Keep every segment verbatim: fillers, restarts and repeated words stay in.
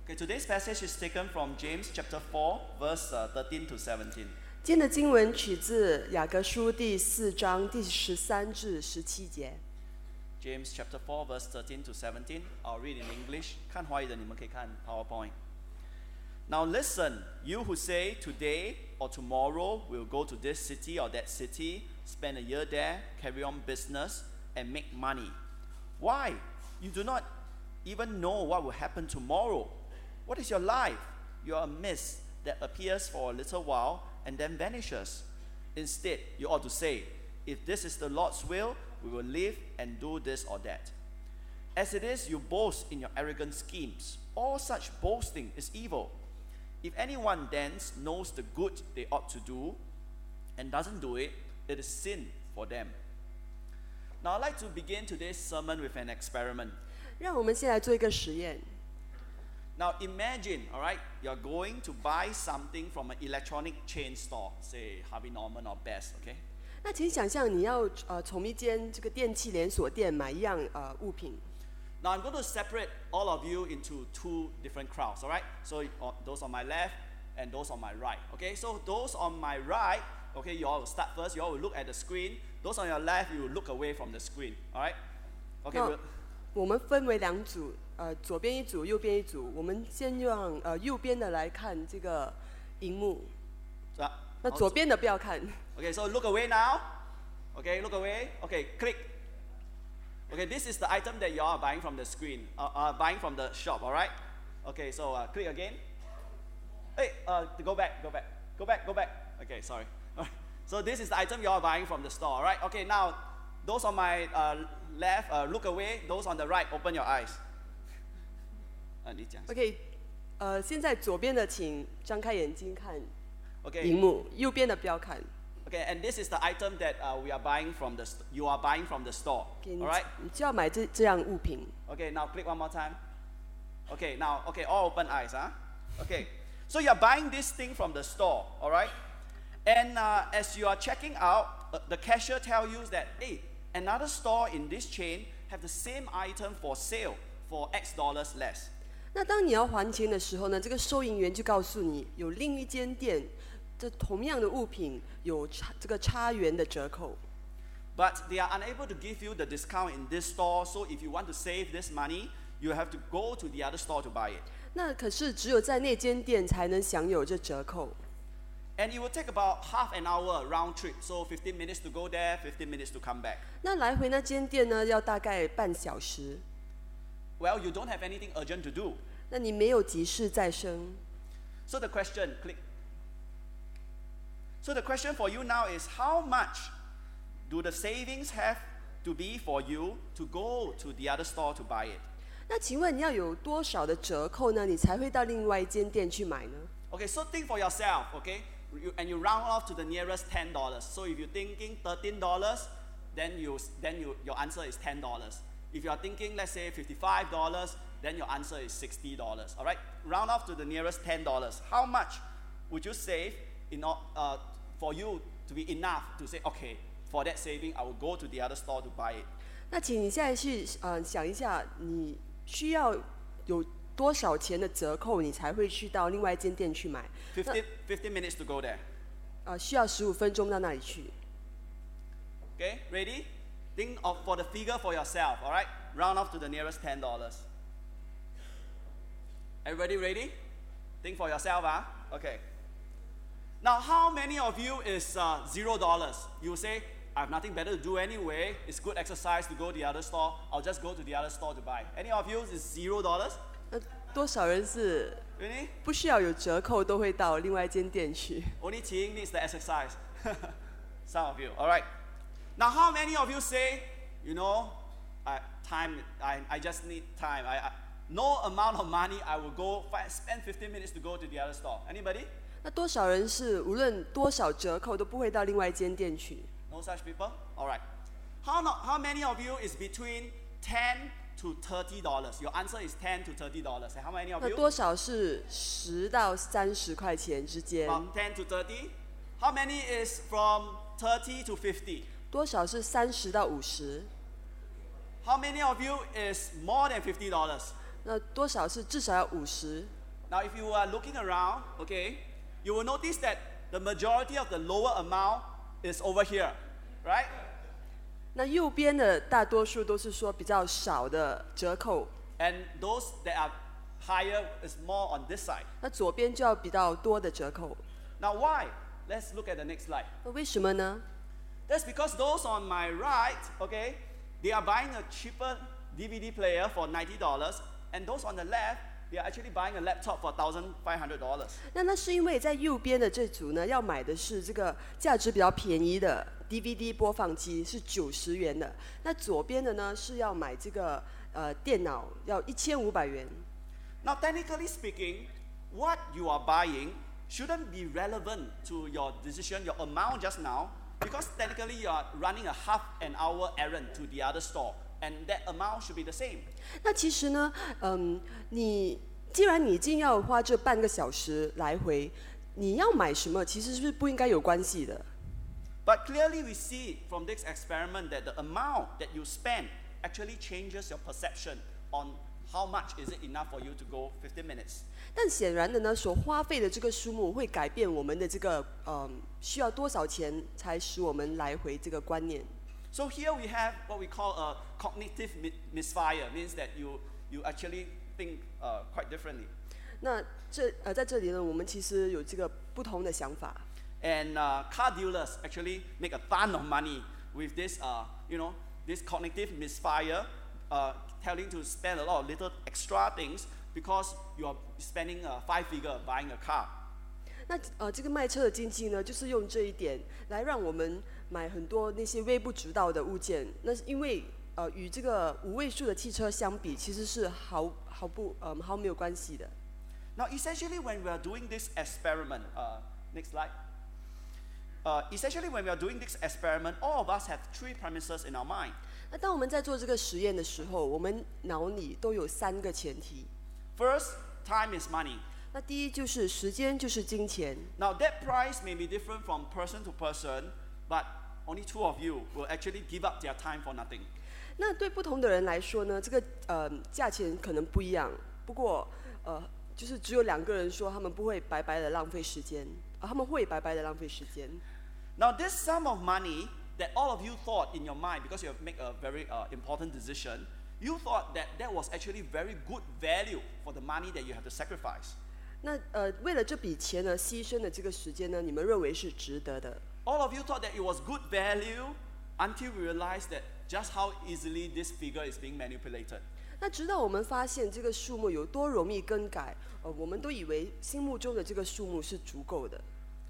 Okay, today's passage is taken from James chapter four, verse uh, thirteen to seventeen. 今天的经文取自雅各书第四章第十三至十七节。 James chapter four, verse thirteen to seventeen. I'll read in English. 看华语的你们可以看 PowerPoint. Now listen, you who say today or tomorrow we'll go to this city or that city, spend a year there, carry on business, and make money. Why? You do not even know what will happen tomorrow. What is your life? You are a mist that appears for a little while and then vanishes. Instead, you ought to say, if this is the Lord's will, we will live and do this or that. As it is, you boast in your arrogant schemes. All such boasting is evil. If anyone then knows the good they ought to do and doesn't do it, it is sin for them. Now I'd like to begin today's sermon with an experiment. 让我们先来做一个实验。 Now imagine, all right, you're going to buy something from an electronic chain store, say Harvey Norman or Best, okay? 那请想象你要呃从一间这个电器连锁店买一样呃物品。 Now I'm going to separate all of you into two different crowds, all right? So uh, those on my left and those on my right, okay? So those on my right, okay, you all will start first. You all will look at the screen. Those on your left, you will look away from the screen, all right? Okay. 那 we'll, 我们分为两组，呃，左边一组，右边一组。我们先让呃右边的来看这个荧幕， so, 那左边的不要看。 okay, so look away now. Okay, look away. Okay, click. Okay, this is the item that you all are buying from the screen, uh, uh, buying from the shop, all right? Okay, so uh, click again. Hey, uh, go back, go back, go back, go back. Okay, sorry. All right. So this is the item you all are buying from the store, all right? Okay, now those on my uh, left, uh, look away. Those on the right, open your eyes. 啊，你讲。 OK， 呃，现在左边的请张开眼睛看 Okay. 荧幕，右边的不要看。 Okay, and this is the item that uh, we are buying from the st- you are buying from the store. OK， 你 All right. 你就要买这这样物品。 Okay, now click one more time. Okay, now okay, all open eyes, huh? Okay, so you're buying this thing from the store, all right? And uh, as you are checking out, uh, the cashier tell you that hey, another store in this chain have the same item for sale for X dollars less. 那当你要还钱的时候呢，这个收银员就告诉你，有另一间店，这同样的物品有差这个差元的折扣。 But they are unable to give you the discount in this store, so if you want to save this money, you have to go to the other store to buy it. 那可是只有在那间店才能享有这折扣。 And it will take about half an hour round trip, so fifteen minutes to go there, fifteen minutes to come back. 那来回那间店呢，要大概半小时。 Well, you don't have anything urgent to do. 那你没有急事在身， So the question, click. So the question for you now is how much do the savings have to be for you to go to the other store to buy it? 那请问你要有多少的折扣呢？你才会到另外一间店去买呢？ Okay, so think for yourself, okay? You, and you round off to the nearest ten dollars. So if you're thinking thirteen dollars, then you then you, your answer is ten dollars. If you are thinking, let's say fifty-five dollars, then your answer is sixty dollars. All right? Round off to the nearest ten dollars. How much would you save in or- uh, for you to be enough to say, okay, for that saving, I will go to the other store to buy it? 那请你现在去呃想一下，你需要有多少钱的折扣，你才会去到另外一间店去买？ fifteen, fifteen minutes to go there. 呃，需要十五分钟到那里去。 Okay, ready? Think of for the figure for yourself, all right? Round off to the nearest ten dollars. Everybody ready? Think for yourself, huh? Okay. Now, how many of you is uh, zero dollars? You say, I have nothing better to do anyway. It's good exercise to go to the other store. I'll just go to the other store to buy. Any of you is zero dollars? 那多少人是 Really? 不需要有折扣都会到另外一间店去？ Only Qing needs the exercise. Some of you, all right. Now, how many of you say, you know, I, time, I, I just need time. I, I, no amount of money, I will go find, spend fifteen minutes to go to the other store. Anybody? 那多少人是无论多少折扣都不会到另外一间店去？ No such people? All right. How, not, how many of you is between ten to thirty dollars? Your answer is ten to thirty dollars. And how many of 那 you? 多少是十到三十块钱之间？ About ten to thirty. How many is from thirty to fifty? 多少是三十到五十？ How many of you is more than fifty dollars? 那多少是至少要五十？ Now, if you are looking around, okay, you will notice that the majority of the lower amount is over here, right? 那右边的大多数都是说比较少的折扣， And those that are higher is more on this side. 那左边就要比较多的折扣。 Now, why? Let's look at the next slide. 那为什么呢？ That's because those on my right, okay, they are buying a cheaper D V D player for ninety dollars, and those on the left, they are actually buying a laptop for one thousand five hundred dollars. 那那是因为在右边的这组呢，要买的是这个价值比较便宜的 D V D 播放机，是九十元的。那左边的呢是要买这个呃电脑，要一千五百元。 Now, technically speaking, what you are buying shouldn't be relevant to your decision, your amount just now, because technically you are running a half an hour errand to the other store, and that amount should be the same. 那其实呢，嗯，你既然你已经要花这半个小时来回，你要买什么，其实是不应该有关系的。 But clearly we see from this experiment that the amount that you spend actually changes your perception on how much is it enough for you to go fifteen minutes. 但显然的呢，所花费的这个数目会改变我们的这个嗯需要多少钱才使我们来回这个观念。 So here we have what we call a cognitive mi- misfire, means that you, you actually think uh, quite differently. 那这呃在这里呢，我们其实有这个不同的想法。 And uh, car dealers actually make a ton of money with this, uh, you know, this cognitive misfire, uh, telling to spend a lot of little extra things because you are spending a five figure buying a car. 那呃，这个卖车的经济呢，就是用这一点来让我们买很多那些微不足道的物件。那是因为呃，与这个五位数的汽车相比，其实是毫毫不呃毫没有关系的。 Now, essentially, when we are doing this experiment, uh, next slide. Uh, essentially, when we are doing this experiment, all of us have three premises in our mind. 那当我们在做这个实验的时候，我们脑里都有三个前提。 First, time is money. 那第一就是时间就是金钱。 Now, that price may be different from person to person, but only two of you will actually give up their time for nothing. 那对不同的人来说呢，这个呃价钱可能不一样。不过呃，就是只有两个人说他们不会白白的浪费时间，啊，他们会白白的浪费时间。 Now, this sum of money that all of you thought in your mind, because you have made a very uh, important decision, you thought that that was actually very good value for the money that you have to sacrifice. 那呃，为了这笔钱呢，牺牲的这个时间呢，你们认为是值得的。 All of you thought that it was good value until we realized that just how easily this figure is being manipulated. 那直到我们发现这个数目有多容易更改，呃，我们都以为心目中的这个数目是足够的。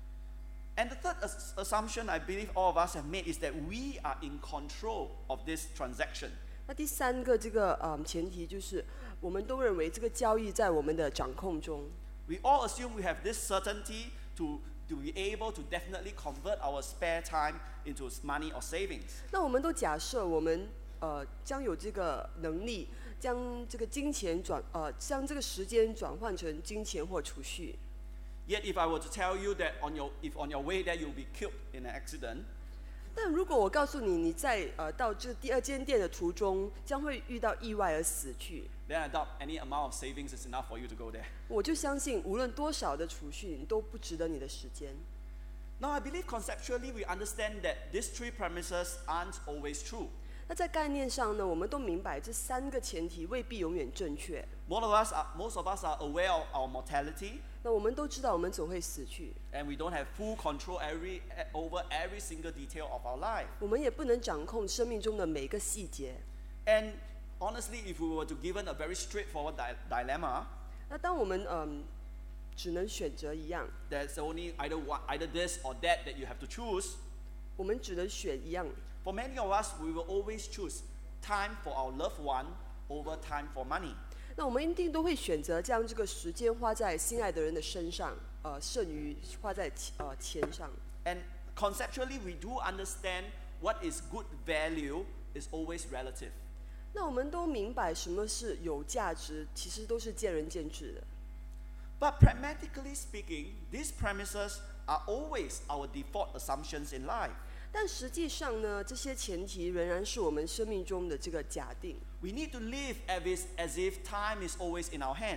And the third as- assumption I believe all of us have made is that we are in control of this transaction. 那第三个这个呃前提就是，我们都认为这个交易在我们的掌控中。 We all assume we have this certainty to, to be able to definitely convert our spare time into money or savings. 那我们都假设我们呃将有这个能力，将这个金钱转呃将这个时间转换成金钱或储蓄。 Yet if I were to tell you that on your, if on your way there you'll be killed in an accident, 但如果我告诉你，你在呃到这第二间店的途中将会遇到意外而死去， then I doubt any amount of savings is enough for you to go there. 我就相信无论多少的储蓄，你都不值得你的时间。 Now I believe conceptually we understand that these three premises aren't always true. 那在概念上呢，我们都明白这三个前提未必永远正确。 Most of us are, most of us are aware of our mortality, 那我们都知道我们总会死去， and we don't have full control every, over every single detail of our life. 我们也不能掌控生命中的每个细节。 And honestly, if we were to given a very straightforward di- dilemma, 那当我们嗯只能选择一样， there's only either one, either this or that that you have to choose. 我们只能选一样。 For many of us, we will always choose time for our loved one over time for money. 那我们一定都会选择将这个时间花在心爱的人的身上，呃，胜于花在呃钱上。 And conceptually, we do understand what is good value is always relative. 那我们都明白什么是有价值，其实都是见仁见智的。 But pragmatically speaking, these premises are always our default assumptions in life. 但实际上呢，这些前提仍然是我们生命中的这个假定。 We need to live as if, as if time is always in our hands.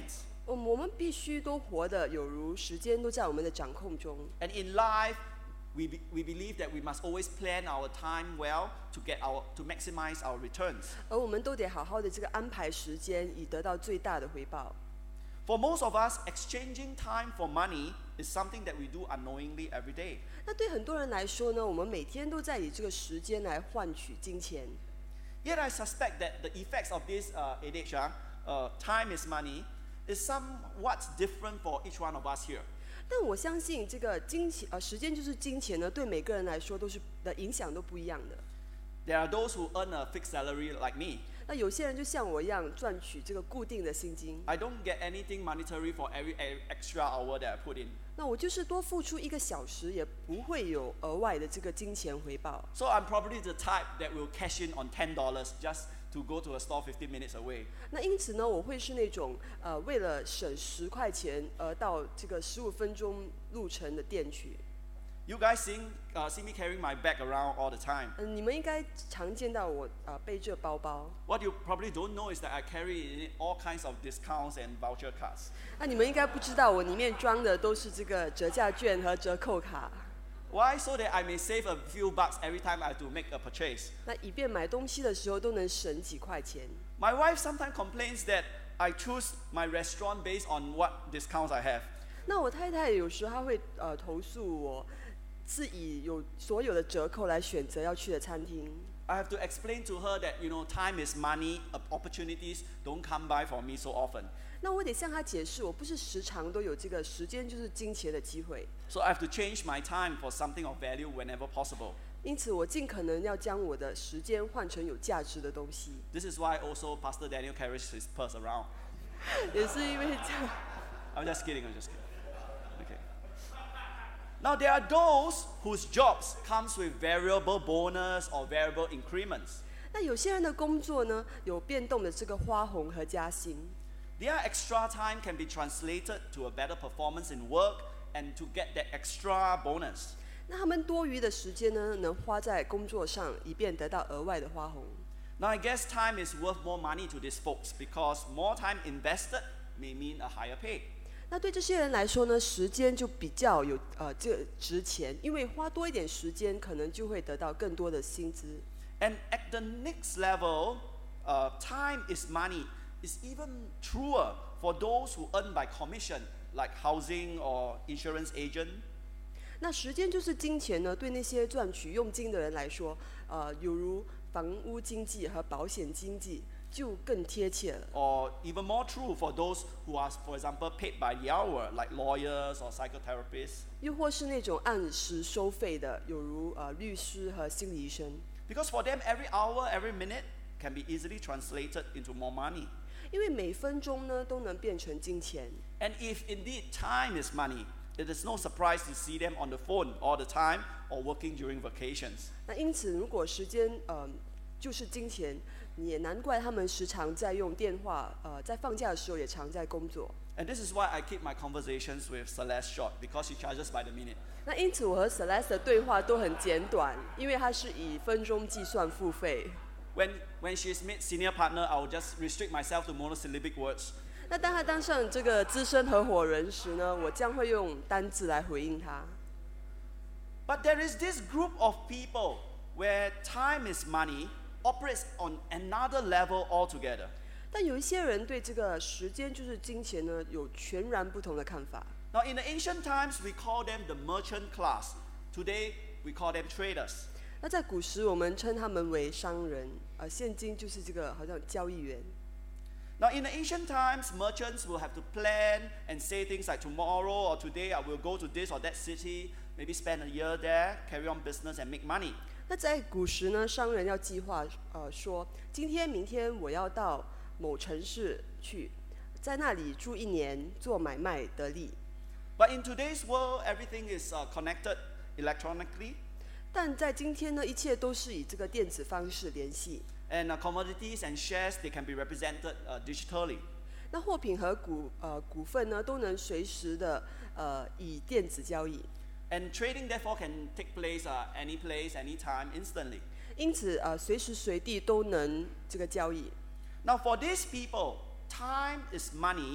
我我们必须都活得有如时间都在我们的掌控中。 And in life, we, be, we believe that we must always plan our time well to get our to maximize our returns. 而我们都得好好的这个安排时间，以得到最大的回报。 For most of us, exchanging time for money is something that we do unknowingly every day. 那对很多人来说呢，我们每天都在以这个时间来换取金钱。 Yet I suspect that the effects of this uh, adage, uh, uh, time is money, is somewhat different for each one of us here. 但我相信这个金钱呃时间就是金钱呢，对每个人来说都是的影响都不一样的。 There are those who earn a fixed salary like me. 那有些人就像我一样赚取这个固定的薪金。 I don't get anything monetary for every e- extra hour that I put in. 那我就是多付出一个小时，也不会有额外的这个金钱回报。 So I'm probably the type that will cash in on ten dollars just to go to a store fifteen minutes away. 那因此呢，我会是那种呃为了省十块钱而到这个十五分钟路程的店去。 You guys see, uh, see me carrying my bag around all the time. 嗯，你们应该常见到我呃背着包包。 What you probably don't know is that I carry in it all kinds of discounts and voucher cards. 那你们应该不知道，我里面装的都是这个折价券和折扣卡。 Why? So that I may save a few bucks every time I have to make a purchase. 那以便买东西的时候都能省几块钱。 My wife sometimes complains that I choose my restaurant based on what discounts I have. 那我太太有时候她会呃投诉我，是以有所有的折扣来选择要去的餐厅。 I have to explain to her that, you know, time is money, opportunities don't come by for me so often. 那我得向她解释，我不是时常都有这个时间就是金钱的机会。 So I have to change my time for something of value whenever possible. 因此，我尽可能要将我的时间换成有价值的东西。 This is why also Pastor Daniel carries his purse around. 也是因为这样。 I'm just kidding, I'm just kidding. Okay. Now there are those whose jobs comes with variable bonus or variable increments. 那有些人的工作呢，有变动的这个花红和加薪。 Their extra time can be translated to a better performance in work and to get that extra bonus. 那他们多余的时间呢，能花在工作上，以便得到额外的花红。 Now I guess time is worth more money to these folks because more time invested may mean a higher pay. 那对这些人来说呢，时间就比较有呃这个值钱，因为花多一点时间，可能就会得到更多的薪资。 And at the next level, uh, time is money is even truer for those who earn by commission, like housing or insurance agent. 那时间就是金钱呢，对那些赚取佣金的人来说，呃，有如房屋经济和保险经济，就更贴切了。 Or even more true for those who are, for example, paid by the hour, like lawyers or psychotherapists. 又或是那种按时收费的，有如呃律师和心理医生。 Because for them, every hour, every minute can be easily translated into more money. 因为每分钟呢都能变成金钱。 And if indeed time is money, it is no surprise to see them on the phone all the time or working during vacations. 那因此，如果时间呃就是金钱，也难怪他们时常在用电话，呃，在放假的时候也常在工作。 And this is why I keep my conversations with Celeste short, because she charges by the minute. 那因此，我和 Celeste 的对话都很简短，因为它是以分钟计算付费。 When, when she is made senior partner, I will just restrict myself to monosyllabic words. 那当他当上这个资深合伙人时呢，我将会用单字来回应他。 But there is this group of people where time is money operates on another level altogether. 但有一些人对这个时间就是金钱呢，有全然不同的看法。 Now, in the ancient times, we call them the merchant class. Today, we call them traders. 那在古时，我们称他们为商人，呃，现今就是这个好像交易员。 Now, in the ancient times, merchants will have to plan and say things like tomorrow or today I will go to this or that city, maybe spend a year there, carry on business and make money. 那在古时呢，商人要计划，呃，说今天、明天我要到某城市去，在那里住一年，做买卖得利。 But in today's world, everything is uh, connected electronically. 但在今天呢，一切都是以这个电子方式联系。 And uh, commodities and shares, they can be represented uh, digitally. 那货品和股呃股份呢，都能随时的呃以电子交易。 And trading, therefore, can take place uh, any place, any time, instantly. 因此呃随时随地都能这个交易。 Now, for these people, time is money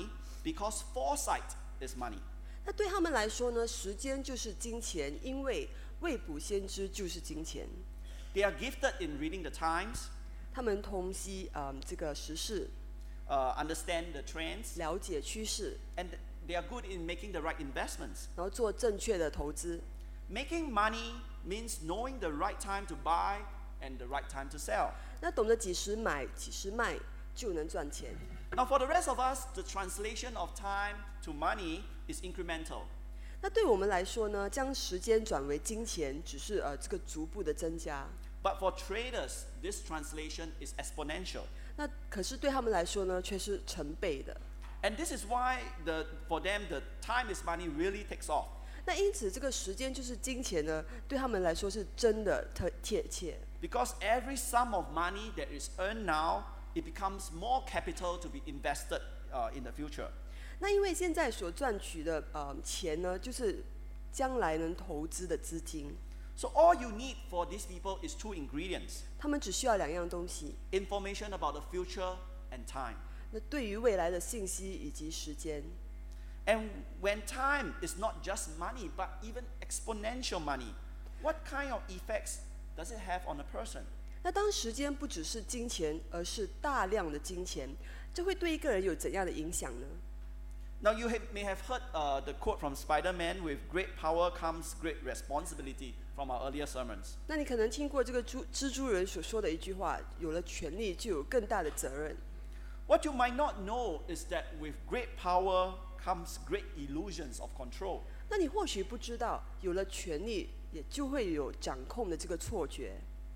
because foresight is money. 那对他们来说呢，时间就是金钱，因为未卜先知就是金钱。 They are gifted in reading the times, 他们同析嗯这个时事， uh, understand the trends, 了解趋势， and they are good in making the right investments. 然后做正确的投资。 Making money means knowing the right time to buy and the right time to sell. 那懂得几时买、几时卖，就能赚钱。 Now, for the rest of us, the translation of time to money is incremental. 那对我们来说呢，将时间转为金钱，只是呃这个逐步的增加。 But for traders, this translation is exponential. 那可是对他们来说呢，却是成倍的。 And this is why the, for them, the time is money really takes off. 那因此，这个时间就是金钱呢，对他们来说是真的特贴切。 Because every sum of money that is earned now, it becomes more capital to be invested uh, in the future. 那因为现在所赚取的呃钱呢，就是将来能投资的资金。 So all you need for these people is two ingredients: 他们只需要两样东西。 information about the future and time. 那对于未来的信息以及时间。 And when time is not just money, but even exponential money, what kind of effects does it have on a person? 那当时间不只是金钱，而是大量的金钱，这会对一个人有怎样的影响呢？ Now you have, may have heard uh, the quote from Spider-Man, "With great power comes great responsibility," from our earlier sermons. 那你可能听过这个蜘蜘蛛人所说的一句话：有了权力，就有更大的责任。 What you might not know is that with great power comes great illusions of control. 那你或许不知道，有了权力，也就会有掌控的这个错觉。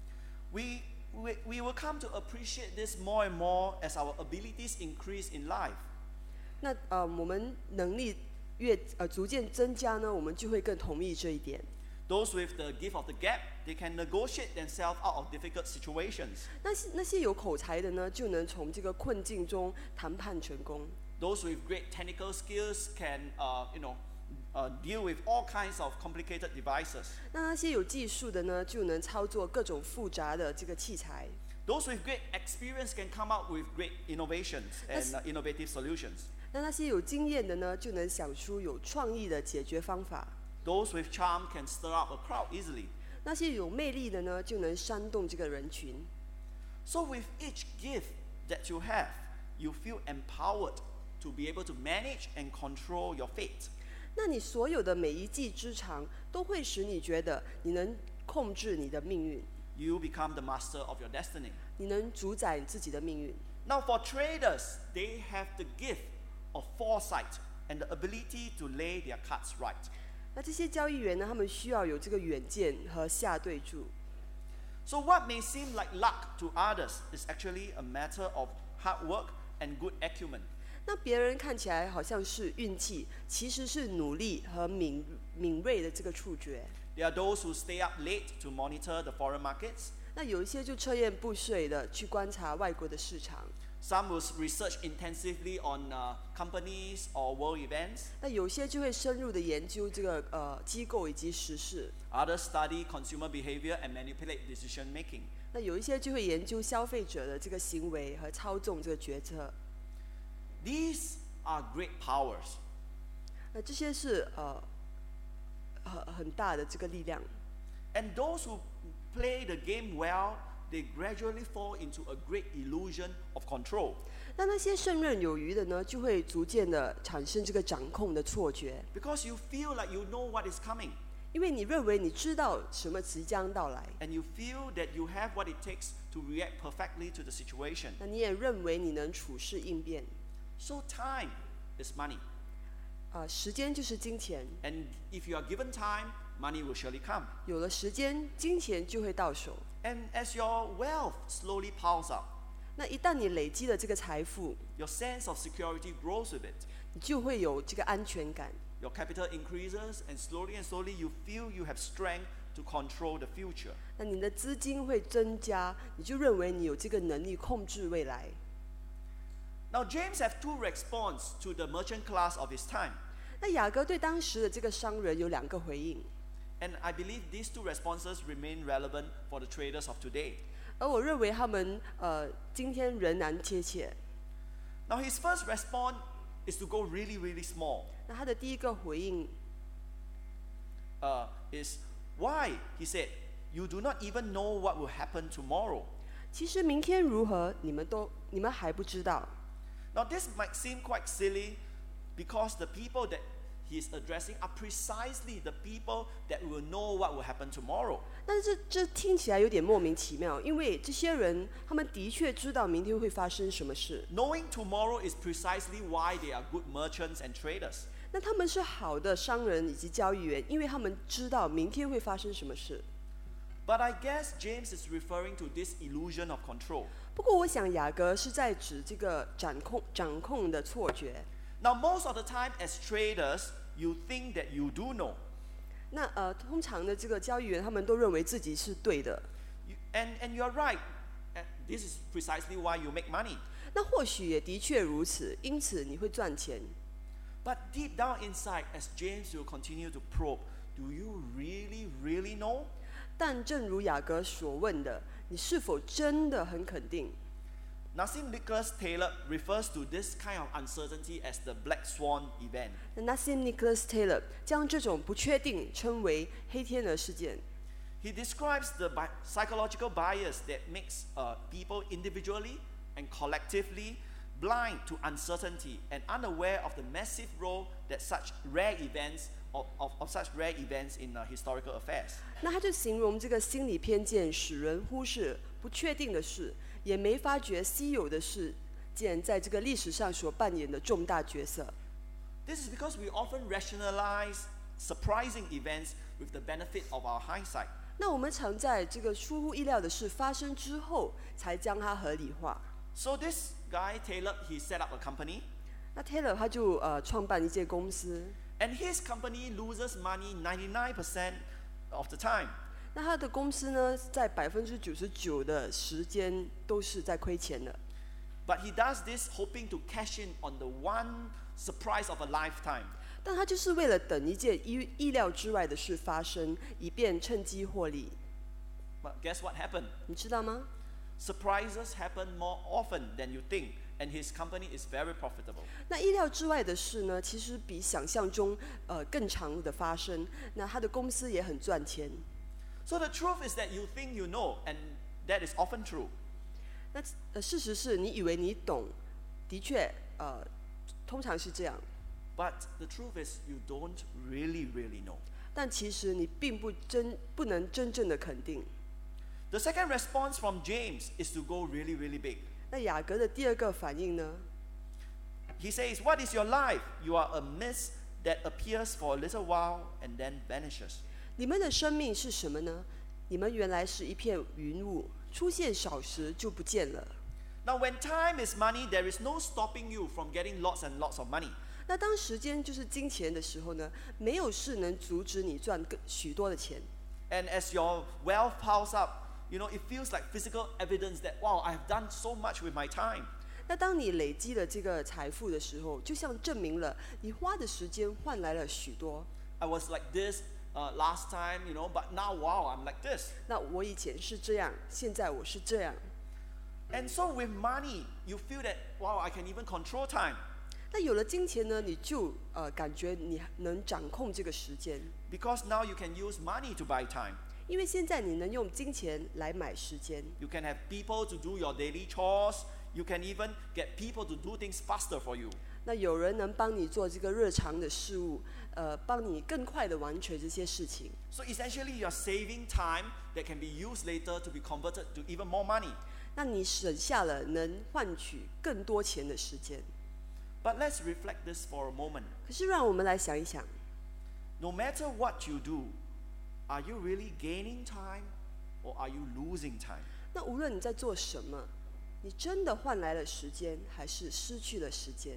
We, we, we will come to appreciate this more and more as our abilities increase in life. 那呃，我们能力越呃逐渐增加呢，我们就会更同意这一点。 Those with the gift of the gab, they can negotiate themselves out of difficult situations. 那些那些有口才的呢，就能从这个困境中谈判成功。 Those with great technical skills can, uh, you know, uh, deal with all kinds of complicated devices. 那那些有技术的呢，就能操作各种复杂的这个器材。 Those with great experience can come up with great innovations and uh, innovative solutions. 那那些有经验的呢，就能想出有创意的解决方法。 Those with charm can stir up a crowd easily. 那些有魅力的呢，就能煽动这个人群。 So with each gift that you have, you feel empowered to be able to manage and control your fate. 那你所有的每一技之长，都会使你觉得你能控制你的命运， You become the master of your destiny. 你能主宰自己的命运。 Now for traders, they have the gift of foresight and the ability to lay their cards right. 那这些交易员呢，他们需要有这个远见和下对注。 So what may seem like luck to others is actually a matter of hard work and good acumen. 那别人看起来好像是运气，其实是努力和敏敏锐的这个触觉。 There are those who stay up late to monitor the foreign markets. 那有一些就彻夜不睡的去观察外国的市场。 Some will research intensively on uh, companies or world events. 那有些就会深入的研究这个呃机构以及时事。 Others study consumer behavior and manipulate decision making. 那有一些就会研究消费者的这个行为和操纵这个决策。 These are great powers. 那这些是呃很很大的这个力量。 And those who play the game well, they gradually fall into a great illusion of control. 那那些胜任有余的呢，就会逐渐的产生这个掌控的错觉， Because you feel like you know what is coming. 因为你认为你知道什么即将到来， And you feel that you have what it takes to react perfectly to the situation. 那你也认为你能处事应变。 So time is money. 啊、时间就是金钱， And if you are given time, money will surely come. 有了时间，金钱就会到手。 And as your wealth slowly piles up, 那一旦你累积了这个财富， your sense of security grows with it. 你就会有这个安全感。 Your capital increases, and slowly and slowly you feel you have strength to control the future. 那你的资金会增加，你就认为你有这个能力控制未来。 Now James have two responses to the merchant class of his time. 那雅各对当时的这个商人有两个回应， And I believe these two responses remain relevant for the traders of today. 而我认为他们呃今天仍然贴切。 Now his first response is to go really, really small. 那他的第一个回应 Uh, is why? He said, you do not even know what will happen tomorrow. 其实明天如何，你们都你们还不知道。 Now this might seem quite silly because the people that he's addressing are precisely the people that will know what will happen tomorrow. 但是这这听起来有点莫名其妙，因为这些人他们的确知道明天会发生什么事， Knowing tomorrow is precisely why they are good merchants and traders. 那他们是好的商人以及交易员，因为他们知道明天会发生什么事。 But I guess James is referring to this illusion of control. 不过，我想雅各是在指这个掌控掌控的错觉。 Now most of the time as traders, you think that you do know. 那呃，通常的这个交易员他们都认为自己是对的。 You, and, and you're right. And this is precisely why you make money. 那或许也的确如此，因此你会赚钱。 But deep down inside, as James will continue to probe, do you really, really know? 但正如雅各所问的，你是否真的很肯定？ Nassim Nicholas Taylor refers to this kind of uncertainty as the black swan event. 那 Nassim Nicholas Taylor 将这种不确定称为黑天鹅事件。 He describes the bi- psychological bias that makes uh, people individually and collectively blind to uncertainty and unaware of the massive role that such rare events of, of, of such rare events in uh, historical affairs. 那他就形容这个心理偏见使人忽视不确定的事，也没发觉稀有的事件在这个历史上所扮演的重大角色。 This is because we often rationalize surprising events with the benefit of our hindsight. 那我们常在这个出乎意料的事发生之后，才将它合理化。 So this guy Taylor, he set up a company, 那 Taylor 他就呃创办一间公司， and his company loses money ninety-nine percent of the time. 那他的公司呢，在百分之九十九的时间都是在亏钱的。 But he does this hoping to cash in on the one surprise of a lifetime. 但他就是为了等一件意意料之外的事发生，以便趁机获利。 But guess what happened? 你知道吗？ Surprises happen more often than you think, and his company is very profitable. 那意料之外的事呢，其实比想象中呃更长的发生。那他的公司也很赚钱。 So the truth is that you think you know, and that is often true. 那呃事实是你以为你懂，的确呃通常是这样， But the truth is you don't really, really know. 但其实你并不真不能真正的肯定。 The second response from James is to go really, really big. 那雅各的第二个反应呢？ He says, "What is your life? You are a mist that appears for a little while and then vanishes." 你们的生命是什么呢？你们原来是一片云雾，出现少时就不见了。 Now, when time is money, there is no stopping you from getting lots and lots of money. 那当时间就是金钱的时候呢，没有事能阻止你赚更许多的钱。 And as your wealth piles up, you know, it feels like physical evidence that, wow, I've done so much with my time. 那当你累积了这个财富的时候，就像证明了你花的时间换来了许多。 I was like this uh, last time, you know, but now, wow, I'm like this. 那我以前是这样，现在我是这样。 And so with money, you feel that, wow, I can even control time. 那有了金钱呢，你就呃感觉你能掌控这个时间， Because now you can use money to buy time. 因为现在你能用金钱来买时间。 You can have people to do your daily chores. You can even get people to do things faster for you. 那有人能帮你做这个日常的事物，呃，帮你更快的完成这些事情。 So essentially, you're saving time that can be used later to be converted to even more money. 那你省下了能换取更多钱的时间。 But let's reflect this for a moment. 可是让我们来想一想， No matter what you do, are you really gaining time or are you losing time? 那无论你在做什么，你真的换来了时间，还是失去了时间？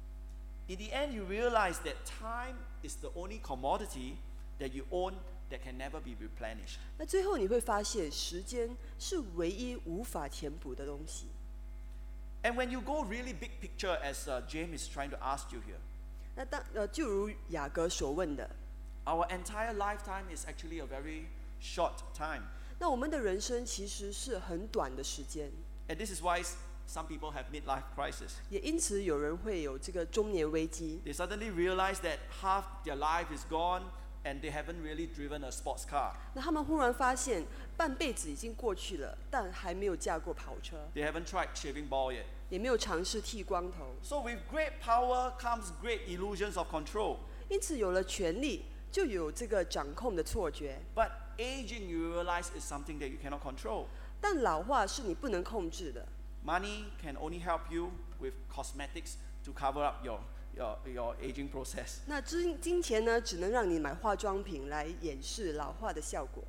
In the end, you realize that time is the only commodity that you own that can never be replenished. 那最后你会发现，时间是唯一无法填补的东西。 And when you go really big picture, as uh, James is trying to ask you here, 那当呃，就如雅各所问的， our entire lifetime is actually a very short time. 那我们的人生其实是很短的时间。 And this is why some people have midlife crisis. 也因此有人会有这个中年危机。 They suddenly realize that half their life is gone and they haven't really driven a sports car. 那他们忽然发现，半辈子已经过去了，但还没有驾过跑车， They haven't tried shaving bald yet. 也没有尝试剃光头。 So with great power comes great illusions of control. 因此，有了权力，就有这个掌控的错觉。 But aging, you realize, is something that you cannot control. 但老化是你不能控制的。 Money can only help you with cosmetics to cover up your, your, your aging process. 那金金钱呢，只能让你买化妆品来掩饰老化的效果。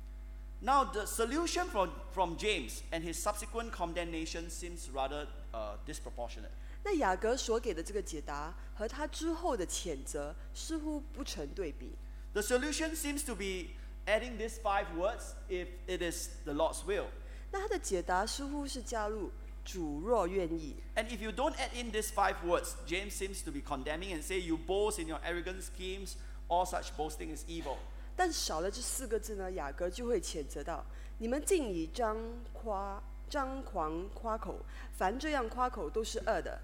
Now, the solution from, from James and his subsequent condemnation seems rather uh, disproportionate. 那雅各所给的这个解答和他之后的谴责似乎不成对比。 The solution seems to be adding these five words, if it is the Lord's will. 那他的解答似乎是加入主若愿意。 And if you don't add in these five words, James seems to be condemning and say, you boast in your arrogant schemes, all such boasting is evil. 但少了这四个字呢，雅各就会谴责到：你们竟以张夸张狂夸口，凡这样夸口都是恶的。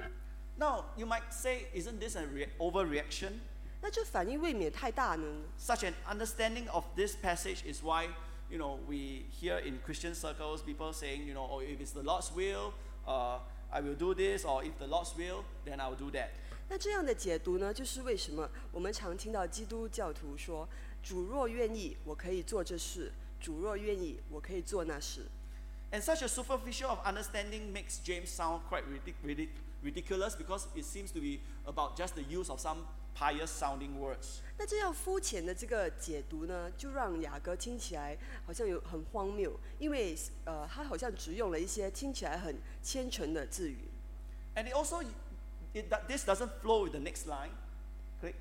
Now, you might say, isn't this an re- overreaction? 那这反应未免太大呢？ Such an understanding of this passage is why, you know, we hear in Christian circles people saying, you know, oh, if it's the Lord's will, uh, I will do this, or if the Lord's will, then I will do that. 那这样的解读呢，就是为什么我们常听到基督教徒说：主若愿意，我可以做这事；主若愿意，我可以做那事。 And such a superficial of understanding makes James sound quite ridic- ridic- ridiculous because it seems to be about just the use of some pious sounding words. 那这样肤浅的这个解读呢，就让雅各听起来好像有很荒谬，因为呃，他好像只用了一些听起来很虔诚的字语。 And it also, it, this doesn't flow with the next line, click,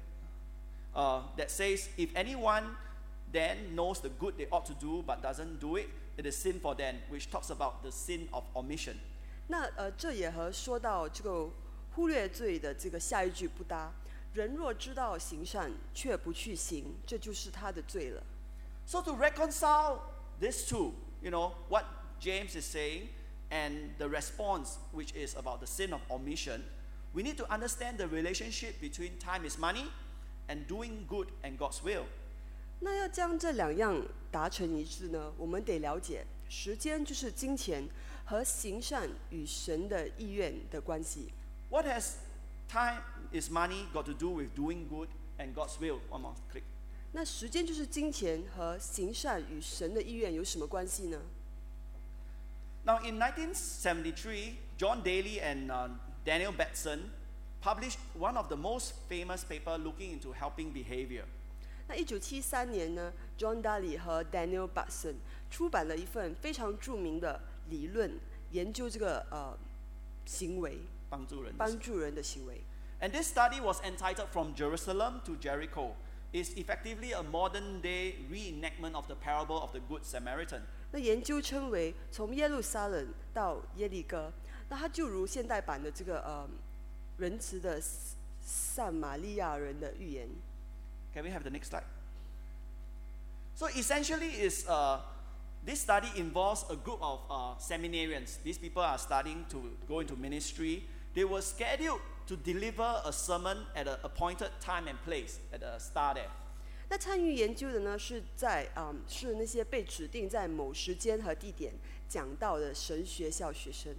uh, that says, if anyone then knows the good they ought to do but doesn't do it, it is sin for them, which talks about the sin of omission. 那呃，这也和说到这个忽略罪的这个下一句不搭。人若知道行善，却不去行，这就是他的罪了。 So to reconcile these two, you know, what James is saying and the response, which is about the sin of omission, we need to understand the relationship between time is money and doing good and God's will. 那要将这两样达成一致呢，我们得了解时间就是金钱和行善与神的意愿的关系。 What has time is money got to do with doing good and God's will? One more click. 那时间就是金钱和行善与神的意愿有什么关系呢？ Now, in nineteen seventy-three, John Daly and uh, Daniel Batson published one of the most famous paper looking into helping behavior. 那一九七三年呢 ，John Daly 和 Daniel Batson 出版了一份非常著名的理论，研究这个呃行为， 帮助人的帮助人的行为。 And this study was entitled From Jerusalem to Jericho. It's effectively a modern day reenactment of the parable of the Good Samaritan. 那研究称为从耶路撒冷到耶利哥，那它就如现代版的这个呃仁慈的撒玛利亚人的预言。 Can we have the next slide? So essentially, is uh, this study involves a group of uh, seminarians. These people are studying to go into ministry. They were scheduled to deliver a sermon at an appointed time and place at a star there. 那参与研究的呢，是在嗯是那些被指定在某时间和地点讲道的神学校学生。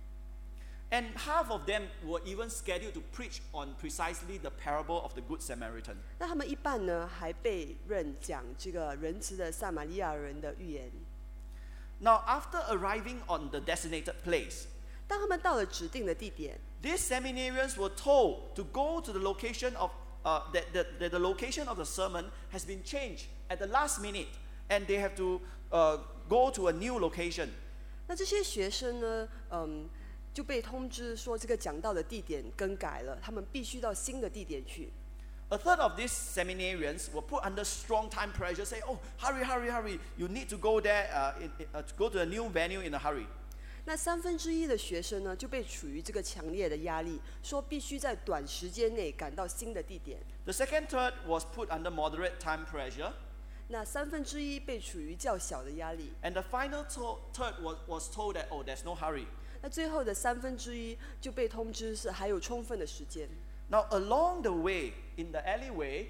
And half of them were even scheduled to preach on precisely the parable of the Good Samaritan. 那他们一半呢，还被任讲这个仁慈的撒玛利亚人的预言。 Now, after arriving on the designated place, 当他们到了指定的地点， these seminarians were told to go to the location of uh, that, that, that the location of the sermon has been changed at the last minute, and they have to uh, go to a new location. 那这些学生呢，嗯。 就被通知说这个讲道的地点更改了，他们必须到新的地点去。 A third of these seminarians were put under strong time pressure, say, "Oh, hurry, hurry, hurry! You need to go there, uh, in, uh, to go to a new venue in a hurry." 那三分之一的学生呢，就被处于这个强烈的压力，说必须在短时间内赶到新的地点。 The second third was put under moderate time pressure. 那三分之一被处于较小的压力。 And the final to- third was, was told that, oh, there's no hurry. 那最后的三分之一就被通知是还有充分的时间。 Now, along the way, in the alleyway,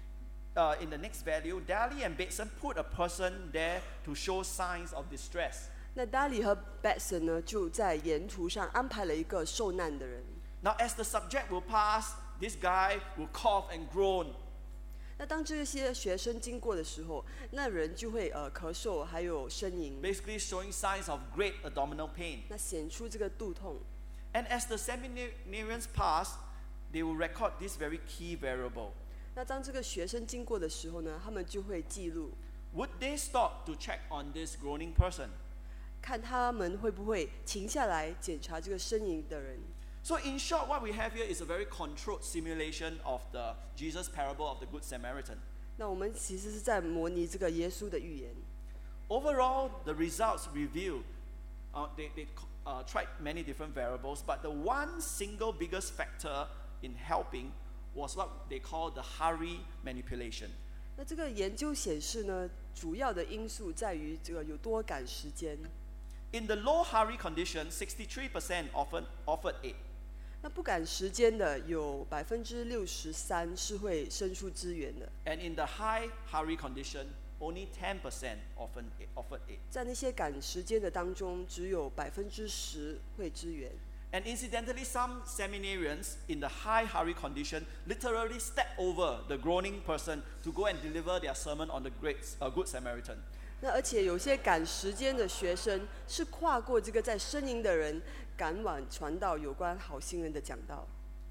uh, in the next value, Daly and Bateson put a person there to show signs of distress. 那 Daly 和 Batson 呢，就在沿途上安排了一个受难的人。 Now, as the subject will pass, this guy will cough and groan. 那当这些学生经过的时候，那人就会呃咳嗽，还有呻吟， Basically showing signs of great abdominal pain. 那显出这个肚痛。 And as the seminarians pass, they will record this very key variable. 那当这个学生经过的时候呢，他们就会记录， Would they stop to check on this groaning person? 看他们会不会停下来检查这个呻吟的人。 So in short, what we have here is a very controlled simulation of the Jesus parable of the Good Samaritan. 那我们其实是在模拟这个耶稣的预言。 Overall, the results reveal, uh, they, they uh, tried many different variables, but the one single biggest factor in helping was what they call the hurry manipulation. 那这个研究显示呢，主要的因素在于这个有多赶时间。 In the low hurry condition, sixty-three percent often offered aid. 那不赶时间的有百分之六十三是会伸出资源的， And in the high hurry condition, only ten percent often offered aid. 在那些赶时间的当中，只有百分之十会支援。 And incidentally, some seminarians in the high hurry condition literally step over the groaning person to go and deliver their sermon on the great, uh, Good Samaritan. 那而且有些赶时间的学生是跨过这个在呻吟的人，赶往传道有关好心人的讲道。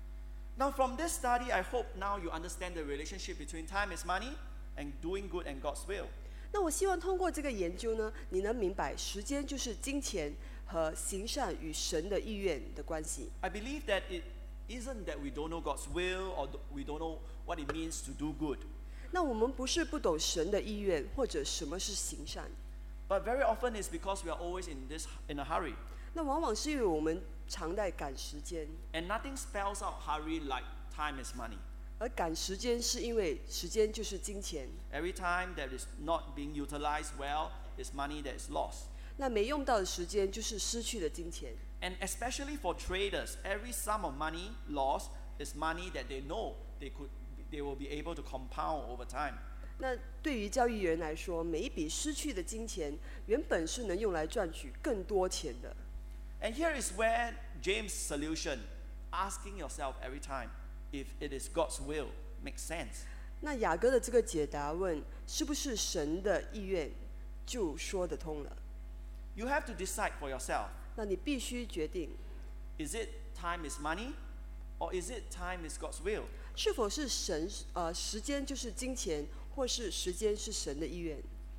Now, from this study, I hope now you understand the relationship between time is money and doing good and God's will. 那我希望通过这个研究呢，你能明白时间就是金钱和行善与神的意愿的关系。 I believe that it isn't that we don't know God's will or we don't know what it means to do good. 那我们不是不懂神的意愿，或者什么是行善， But very often it's because we are always in this in a hurry. 那往往是因为我们常在赶时间， And nothing spells out hurry like time is money. 而赶时间是因为时间就是金钱。 Every time that is not being utilized well is money that is lost. 那没用到的时间就是失去的金钱。 And especially for traders, every sum of money lost is money that they know they could they will be able to compound over time. 那对于交易员来说，每一笔失去的金钱原本是能用来赚取更多钱的。 And here is where James' solution, asking yourself every time if it is God's will, makes sense. 那雅各的这个解答问，是不是神的意愿，就说得通了。 You have to decide for yourself. 那你必须决定， Is it time is money or is it time is God's will? 是否是神呃时间就是金钱，或是时间是神的意愿。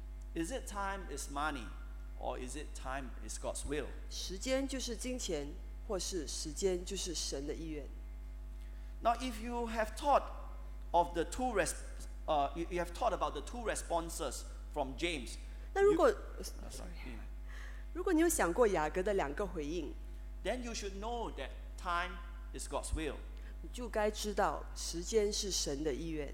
Is it time is money or is it time is God's will? 时间就是金钱，或是时间就是神的意愿。 Now, if you have thought of the two, res- uh, you, you have thought about the two responses from James. 那如果 Uh, sorry. 如果你有想过雅各的两个回应， Then you should know that time is God's will. 你就该知道时间是神的意愿。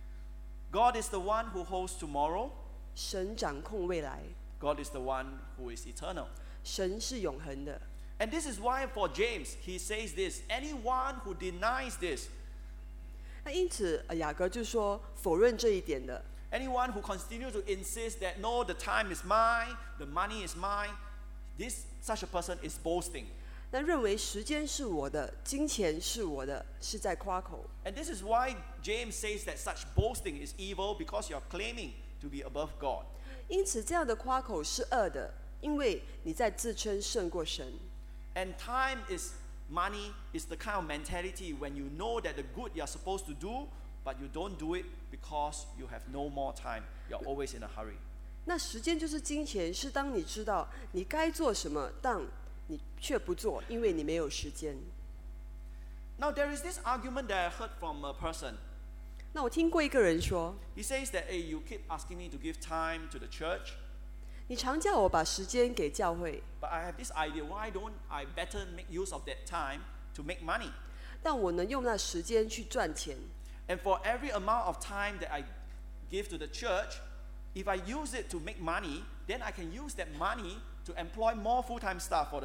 God is the one who holds tomorrow. 神掌控未来， God is the one who is eternal. 神是永恒的。 And this is why for James, he says this, anyone who denies this, 那因此，呃雅各就说否认这一点的， anyone who continues to insist that no, the time is mine, the money is mine, this such a person is boasting. 那认为时间是我的，金钱是我的，是在夸口。 And this is why James says that such boasting is evil because you're claiming to be above God. 因此，这样的夸口是恶的，因为你在自称胜过神。 And time is money is the kind of mentality when you know that the good you're supposed to do, but you don't do it because you have no more time. You're always in a hurry. 那时间就是金钱，是当你知道你该做什么，但你却不做，因为你没有时间。 Now there is this argument that I heard from a person. 那我听过一个人说， He says that, hey, you keep asking me to give time to the church, 你常叫我把时间给教会， but I have this idea, why don't I better make use of that time to make money? 但我能用那时间去赚钱。 And for every amount of time that I give to the church, if I use it to make money, then I can use that money to employ more full-time staff for the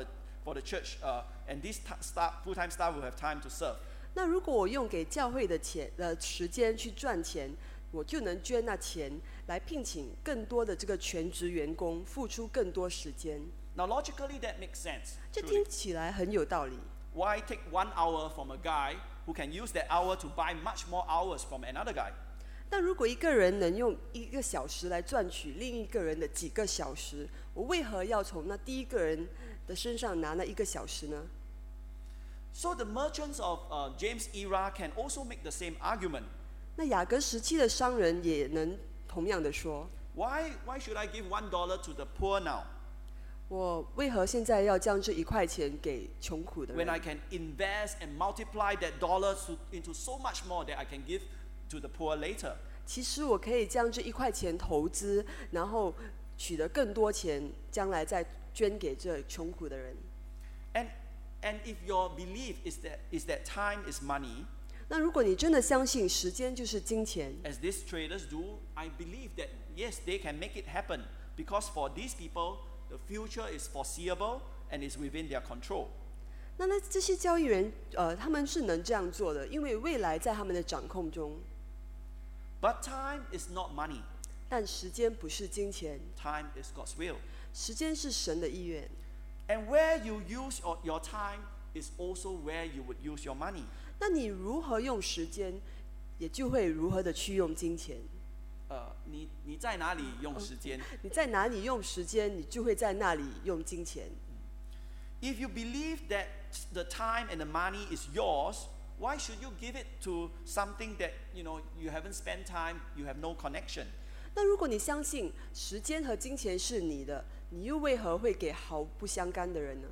for the church, uh, and this t- staff, full-time staff will have time to serve. 那如果我用给教会的钱呃时间去赚钱，我就能捐那钱来聘请更多的这个全职员工，付出更多时间。 Now, logically, that makes sense. 这 truly. 听起来很有道理。 Why take one hour from a guy who can use that hour to buy much more hours from another guy? 但如果一个人能用一个小时来赚取另一个人的几个小时，我为何要从那第一个人的身上拿那一个小时呢？ So the merchants of uh, James' era can also make the same argument. 那雅各时期的商人也能同样的说： Why, why should I give one dollar to the poor now 我为何现在要将这一块钱给穷苦的 when I 人？ can invest and multiply that dollar to, into so much more that I can give to the poor later? 其实我可以将这一块钱投资，然后取得更多钱，将来再捐给这穷苦的人。 And, and if your belief is that, is that time is money, 那如果你真的相信时间就是金钱， as these traders do, I believe that yes, they can make it happen because for these people, the future is foreseeable and is within their control. 那那这些交易员，呃，他们是能这样做的，因为未来在他们的掌控中。 But time is not money. 但时间不是金钱， Time is God's will. 时间是神的意愿。 And where you use your, your time is also where you would use your money. 那你如何用时间，也就会如何的去用金钱。 呃，你你在哪里用时间？ 你在哪里用时间，你就会在那里用金钱。 If you believe that the time and the money is yours, why should you give it to something that you know you haven't spent time, you have no connection? 那如果你相信时间和金钱是你的，你又为何会给毫不相干的人呢？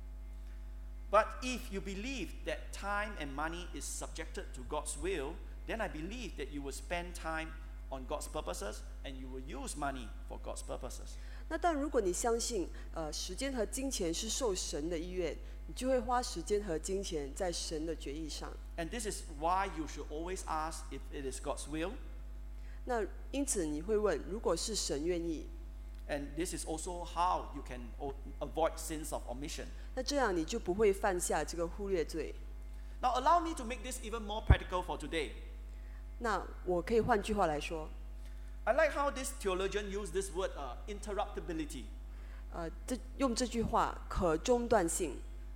But if you believe that time and money is subjected to God's will, then I believe that you will spend time on God's purposes and you will use money for God's purposes. 那但如果你相信，呃，时间和金钱是受神的意愿，你就会花时间和金钱在神的决议上。 And this is why you should always ask if it is God's will. 那因此你会问，如果是神愿意， And this is also how you can o- avoid sins of omission. 那这样你就不会犯下这个忽略罪。 Now allow me to make this even more practical for today. 那我可以换句话来说， I like how this theologian used this word uh, interruptibility. 呃，这用这句话可中断性。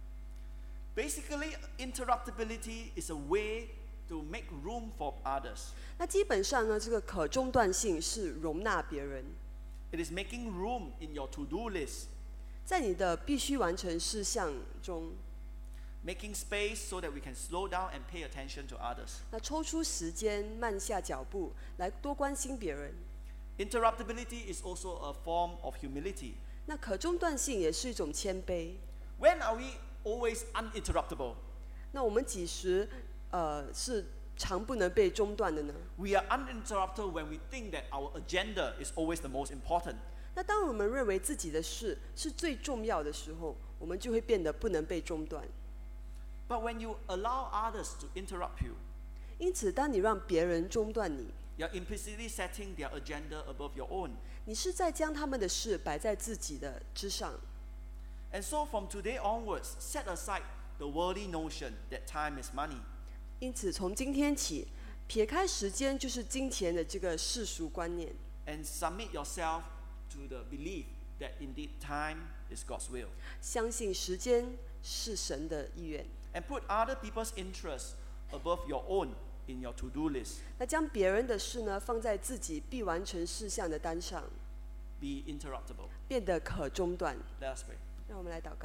Basically, interruptibility is a way to make room for others. 那基本上呢，这个可中断性是容纳别人， It is making room in your to-do list, 在你的必须完成事项中， making space so that we can slow down and pay attention to others. 那抽出时间慢下脚步来多关心别人。 Interruptibility is also a form of humility. 那可中断性也是一种谦卑。 When are we always uninterruptible? 那我们几时呃是常不能被中断的呢？ We are uninterrupted when we think that our agenda is always the most important. 那当我们认为自己的事是最重要的时候，我们就会变得不能被中断。 But when you allow others to interrupt you, 因此，当你让别人中断你， you're implicitly setting their agenda above your own. 你是在将他们的事摆在自己的之上。 And so from today onwards, set aside the worldly notion that time is money. 因此，从今天起，撇开时间就是金钱的这个世俗观念， And submit yourself to the belief that indeed time is God's will. 相信时间是神的意愿。 And put other people's interests above your own in your to-do list. 那将别人的事呢放在自己必完成事项的单上， Be interruptible. 变得可中断。 Let us pray. 让我们来祷告。